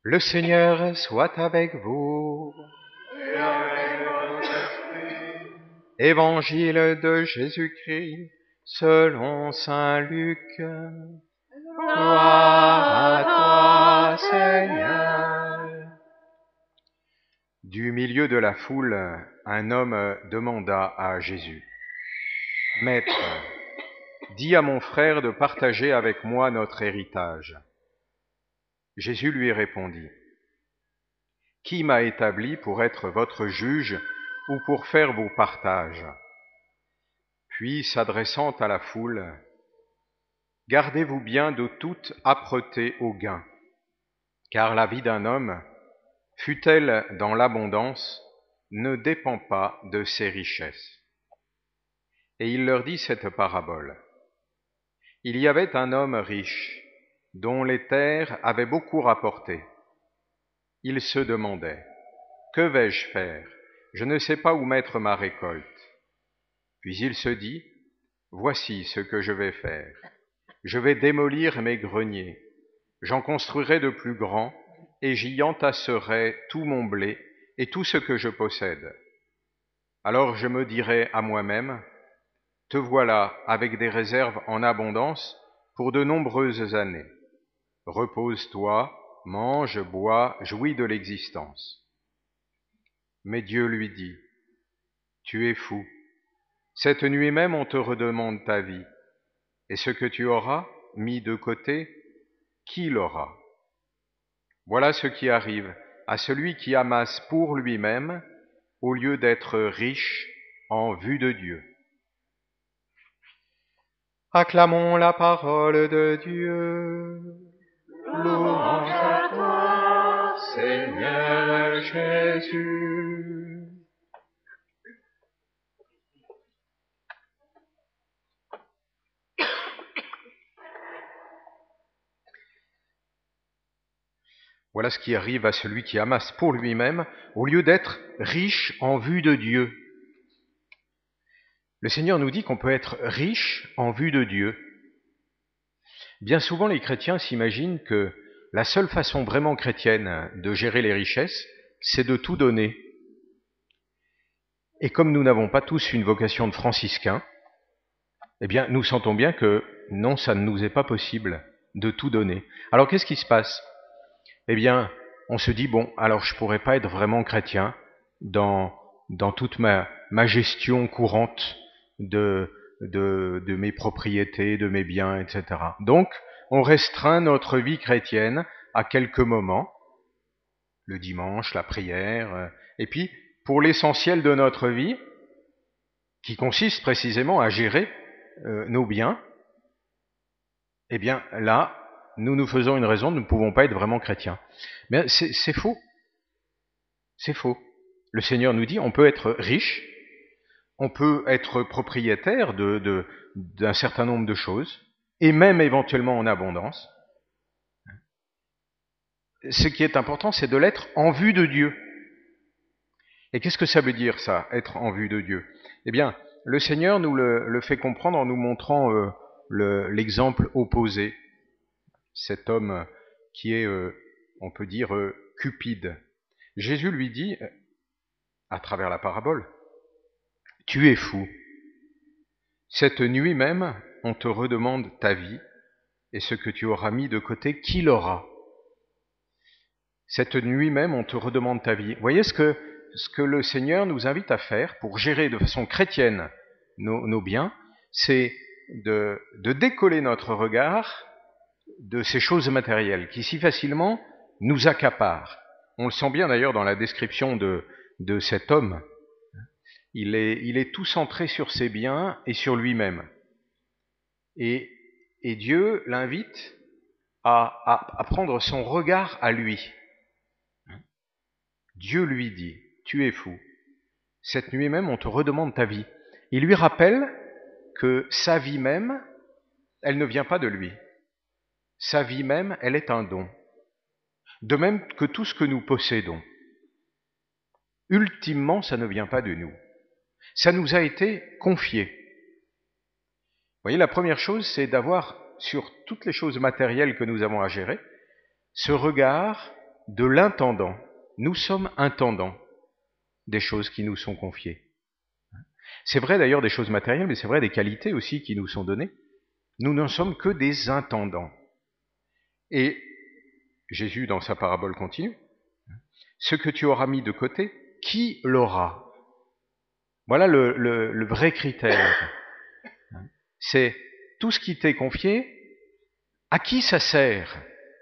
Le Seigneur soit avec vous. Et avec votre esprit. Évangile de Jésus-Christ selon saint Luc. Gloire à toi, Seigneur. Du milieu de la foule, un homme demanda à Jésus: Maître, dis à mon frère de partager avec moi notre héritage. Jésus lui répondit: Qui m'a établi pour être votre juge ou pour faire vos partages? Puis, s'adressant à la foule, gardez-vous bien de toute âpreté au gain, car la vie d'un homme, fût-elle dans l'abondance, ne dépend pas de ses richesses. Et il leur dit cette parabole. Il y avait un homme riche, dont les terres avaient beaucoup rapporté. Il se demandait: que vais-je faire? Je ne sais pas où mettre ma récolte. Puis il se dit: voici ce que je vais faire. Je vais démolir mes greniers, j'en construirai de plus grands, et j'y entasserai tout mon blé et tout ce que je possède. Alors je me dirai à moi-même: te voilà avec des réserves en abondance pour de nombreuses années. Repose-toi, mange, bois, jouis de l'existence. Mais Dieu lui dit: tu es fou. Cette nuit même on te redemande ta vie. Et ce que tu auras mis de côté, qui l'aura? Voilà ce qui arrive à celui qui amasse pour lui-même au lieu d'être riche en vue de Dieu. Acclamons la parole de Dieu. Louange à toi, Seigneur Jésus. Voilà ce qui arrive à celui qui amasse pour lui-même au lieu d'être riche en vue de Dieu. Le Seigneur nous dit qu'on peut être riche en vue de Dieu. Bien souvent, les chrétiens s'imaginent que la seule façon vraiment chrétienne de gérer les richesses, c'est de tout donner. Et comme nous n'avons pas tous une vocation de franciscain, eh bien, nous sentons bien que non, ça ne nous est pas possible de tout donner. Alors, qu'est-ce qui se passe? Eh bien, on se dit, bon, alors je pourrais pas être vraiment chrétien dans toute ma gestion courante de mes propriétés, de mes biens, etc. Donc, on restreint notre vie chrétienne à quelques moments, le dimanche, la prière, et puis, pour l'essentiel de notre vie, qui consiste précisément à gérer nos biens, eh bien, là, nous nous faisons une raison, nous ne pouvons pas être vraiment chrétiens. Mais c'est faux. C'est faux. Le Seigneur nous dit, on peut être riche, on peut être propriétaire d'un certain nombre de choses, et même éventuellement en abondance. Ce qui est important, c'est de l'être en vue de Dieu. Et qu'est-ce que ça veut dire, ça, être en vue de Dieu? Eh bien, le Seigneur nous le fait comprendre en nous montrant l'exemple opposé. Cet homme qui est, on peut dire, cupide. Jésus lui dit, à travers la parabole, « Tu es fou. Cette nuit même, on te redemande ta vie, et ce que tu auras mis de côté, qui l'aura? Cette nuit même, on te redemande ta vie. » Vous voyez ce que le Seigneur nous invite à faire pour gérer de façon chrétienne nos biens, c'est de décoller notre regard de ces choses matérielles qui si facilement nous accaparent. On le sent bien d'ailleurs dans la description de cet homme. Il est tout centré sur ses biens et sur lui-même. Et Dieu l'invite à prendre son regard à lui. Dieu lui dit, tu es fou. Cette nuit même, on te redemande ta vie. Il lui rappelle que sa vie même, elle ne vient pas de lui. Sa vie même, elle est un don. De même que tout ce que nous possédons. Ultimement, ça ne vient pas de nous. Ça nous a été confié. Vous voyez, la première chose, c'est d'avoir, sur toutes les choses matérielles que nous avons à gérer, ce regard de l'intendant. Nous sommes intendants des choses qui nous sont confiées. C'est vrai d'ailleurs des choses matérielles, mais c'est vrai des qualités aussi qui nous sont données. Nous n'en sommes que des intendants. Et Jésus, dans sa parabole, continue. Ce que tu auras mis de côté, qui l'aura? Voilà le vrai critère. C'est tout ce qui t'est confié, à qui ça sert?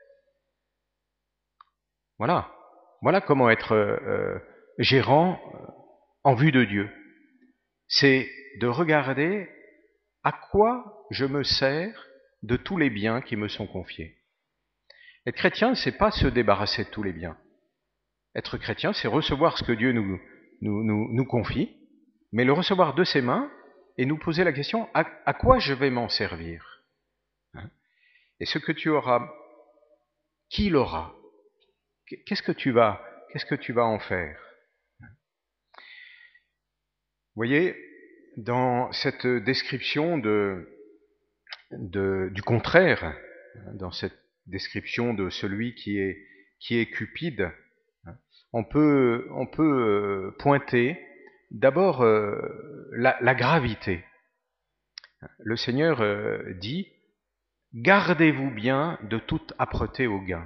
Voilà. Voilà comment être gérant en vue de Dieu. C'est de regarder à quoi je me sers de tous les biens qui me sont confiés. Être chrétien, c'est pas se débarrasser de tous les biens. Être chrétien, c'est recevoir ce que Dieu nous confie, mais le recevoir de ses mains et nous poser la question, à quoi je vais m'en servir? Et ce que tu auras, qui l'aura? Qu'est-ce que tu vas en faire? Vous voyez, dans cette description du contraire, dans cette description de celui qui est cupide, on peut pointer d'abord la gravité. Le Seigneur dit « Gardez-vous bien de toute âpreté au gain ».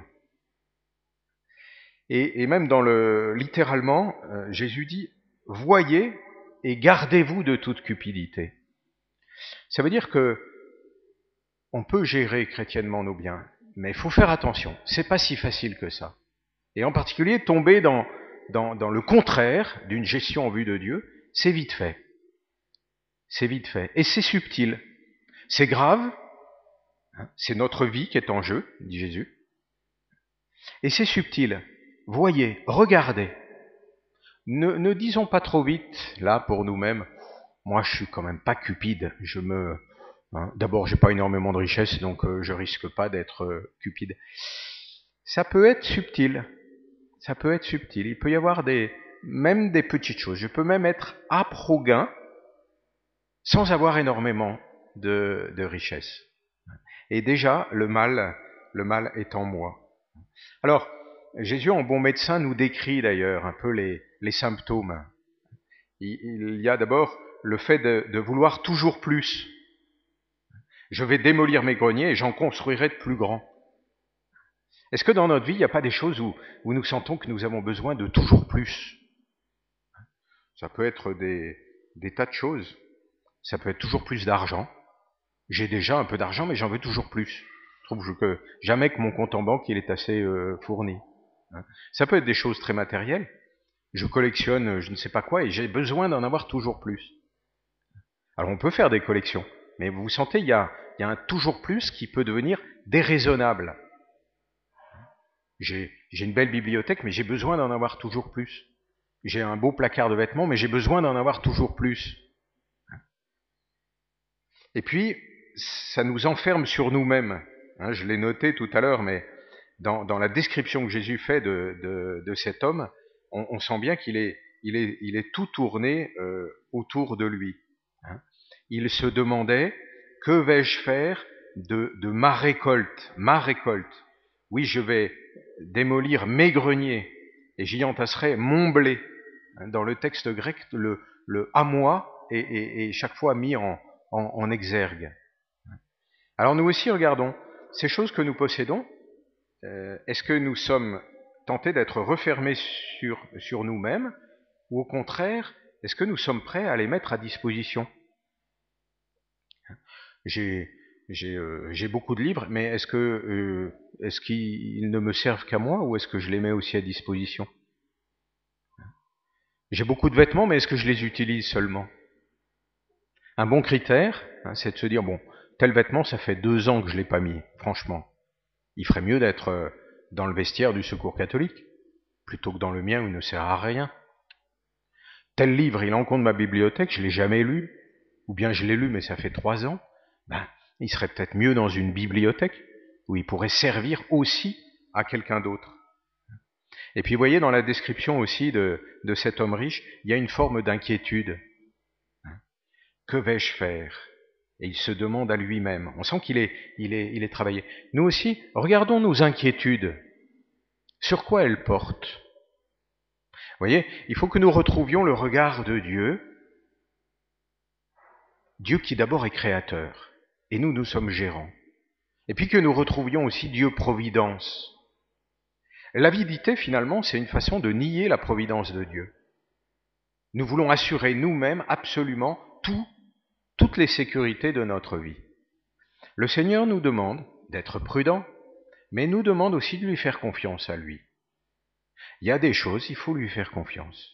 Et même littéralement, Jésus dit « Voyez et gardez-vous de toute cupidité ». Ça veut dire que on peut gérer chrétiennement nos biens, mais il faut faire attention. C'est pas si facile que ça. Et en particulier, tomber dans le contraire d'une gestion en vue de Dieu, c'est vite fait. C'est vite fait. Et c'est subtil. C'est grave. C'est notre vie qui est en jeu, dit Jésus. Et c'est subtil. Voyez, regardez. Ne disons pas trop vite, là, pour nous-mêmes, moi je suis quand même pas cupide, d'abord j'ai pas énormément de richesse, donc je risque pas d'être cupide. Ça peut être subtil, il peut y avoir même des petites choses, je peux même être âpre au gain, sans avoir énormément de richesse. Et déjà, le mal est en moi. Alors, Jésus, en bon médecin, nous décrit d'ailleurs un peu les symptômes. Il y a d'abord le fait de vouloir toujours plus. Je vais démolir mes greniers et j'en construirai de plus grands. Est-ce que dans notre vie, il n'y a pas des choses où nous sentons que nous avons besoin de toujours plus? Ça peut être des tas de choses. Ça peut être toujours plus d'argent. J'ai déjà un peu d'argent, mais j'en veux toujours plus. Je trouve que jamais que mon compte en banque il est assez fourni. Ça peut être des choses très matérielles. Je collectionne je ne sais pas quoi et j'ai besoin d'en avoir toujours plus. Alors on peut faire des collections, mais vous sentez, il y a un toujours plus qui peut devenir déraisonnable. J'ai une belle bibliothèque, mais j'ai besoin d'en avoir toujours plus. J'ai un beau placard de vêtements, mais j'ai besoin d'en avoir toujours plus. Et puis, ça nous enferme sur nous-mêmes. Je l'ai noté tout à l'heure, mais dans la description que Jésus fait de cet homme, on sent bien qu'il est tout tourné autour de lui. Il se demandait, que vais-je faire de ma récolte? Ma récolte. Oui, je vais démolir mes greniers et j'y entasserai mon blé. Dans le texte grec, le à moi est chaque fois mis en exergue. Alors nous aussi, regardons, ces choses que nous possédons, est-ce que nous sommes tentés d'être refermés sur nous-mêmes, ou au contraire, est-ce que nous sommes prêts à les mettre à disposition? J'ai beaucoup de livres, mais est-ce qu'ils ne me servent qu'à moi, ou est-ce que je les mets aussi à disposition? J'ai beaucoup de vêtements, mais est-ce que je les utilise seulement? Un bon critère, c'est de se dire, bon, tel vêtement, ça fait 2 ans que je ne l'ai pas mis, franchement. Il ferait mieux d'être dans le vestiaire du Secours catholique, plutôt que dans le mien où il ne sert à rien. Tel livre, il encombre ma bibliothèque, je ne l'ai jamais lu, ou bien je l'ai lu, mais ça fait 3 ans. Il serait peut-être mieux dans une bibliothèque, où il pourrait servir aussi à quelqu'un d'autre. Et puis vous voyez, dans la description aussi de cet homme riche, il y a une forme d'inquiétude. Que vais-je faire? Et il se demande à lui-même. On sent qu'il est travaillé. Nous aussi, regardons nos inquiétudes. sur quoi elle porte. Vous voyez, il faut que nous retrouvions le regard de Dieu, Dieu qui d'abord est créateur, et nous sommes gérants. Et puis que nous retrouvions aussi Dieu providence. L'avidité, finalement, c'est une façon de nier la providence de Dieu. Nous voulons assurer nous-mêmes absolument toutes les sécurités de notre vie. Le Seigneur nous demande d'être prudents, mais nous demande aussi de lui faire confiance à lui. Il y a des choses, il faut lui faire confiance.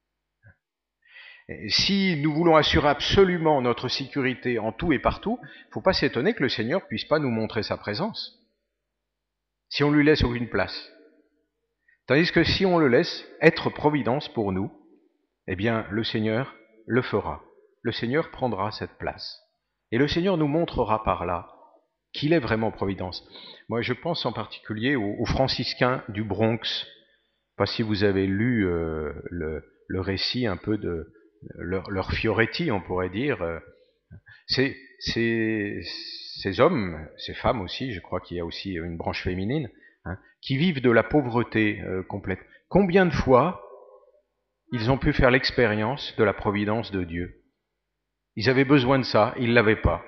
Et si nous voulons assurer absolument notre sécurité en tout et partout, il ne faut pas s'étonner que le Seigneur ne puisse pas nous montrer sa présence, si on lui laisse aucune place. Tandis que si on le laisse être providence pour nous, eh bien le Seigneur le fera. Le Seigneur prendra cette place. Et le Seigneur nous montrera par là qu'il est vraiment providence. Moi, je pense en particulier aux franciscains du Bronx. Je ne sais pas si vous avez lu le récit un peu de leur Fioretti, on pourrait dire. Ces hommes, ces femmes aussi, je crois qu'il y a aussi une branche féminine, qui vivent de la pauvreté complète. Combien de fois ils ont pu faire l'expérience de la providence de Dieu? Ils avaient besoin de ça, ils ne l'avaient pas.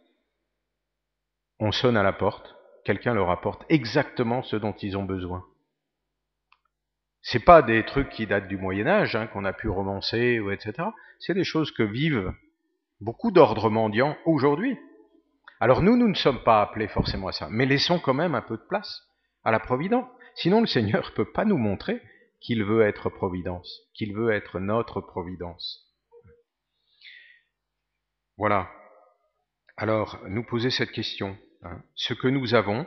On sonne à la porte, quelqu'un leur apporte exactement ce dont ils ont besoin. C'est pas des trucs qui datent du Moyen-Âge, qu'on a pu romancer, etc. C'est des choses que vivent beaucoup d'ordres mendiants aujourd'hui. Alors nous ne sommes pas appelés forcément à ça, mais laissons quand même un peu de place à la providence. Sinon le Seigneur ne peut pas nous montrer qu'il veut être providence, qu'il veut être notre providence. Voilà. Alors, nous poser cette question. Ce que nous avons,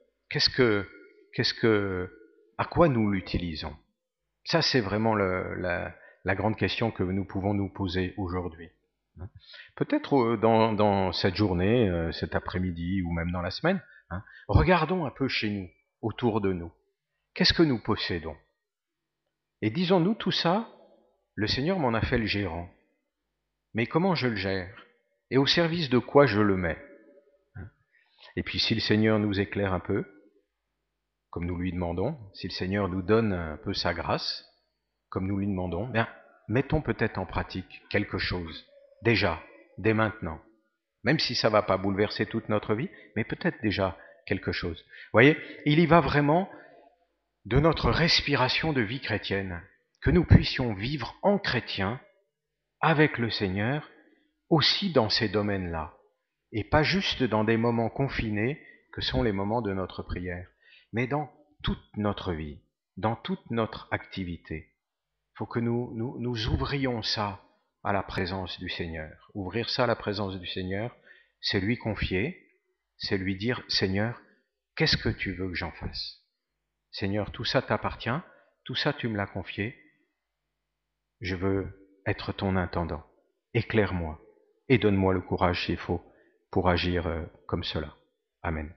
à quoi nous l'utilisons? Ça, c'est vraiment la grande question que nous pouvons nous poser aujourd'hui. Peut-être dans cette journée, cet après-midi ou même dans la semaine, regardons un peu chez nous, autour de nous. Qu'est-ce que nous possédons? Et disons-nous tout ça, le Seigneur m'en a fait le gérant. Mais comment je le gère? Et au service de quoi je le mets? Et puis si le Seigneur nous éclaire un peu, comme nous lui demandons, si le Seigneur nous donne un peu sa grâce, comme nous lui demandons, bien, mettons peut-être en pratique quelque chose, déjà, dès maintenant. Même si ça ne va pas bouleverser toute notre vie, mais peut-être déjà quelque chose. Vous voyez, il y va vraiment de notre respiration de vie chrétienne, que nous puissions vivre en chrétien, avec le Seigneur, aussi dans ces domaines-là, et pas juste dans des moments confinés que sont les moments de notre prière, mais dans toute notre vie, dans toute notre activité. Il faut que nous ouvrions ça à la présence du Seigneur. Ouvrir ça à la présence du Seigneur, c'est lui confier, c'est lui dire, Seigneur, qu'est-ce que tu veux que j'en fasse? Seigneur, tout ça t'appartient, tout ça tu me l'as confié, je veux être ton intendant. Éclaire-moi et donne-moi le courage s'il faut pour agir comme cela. Amen.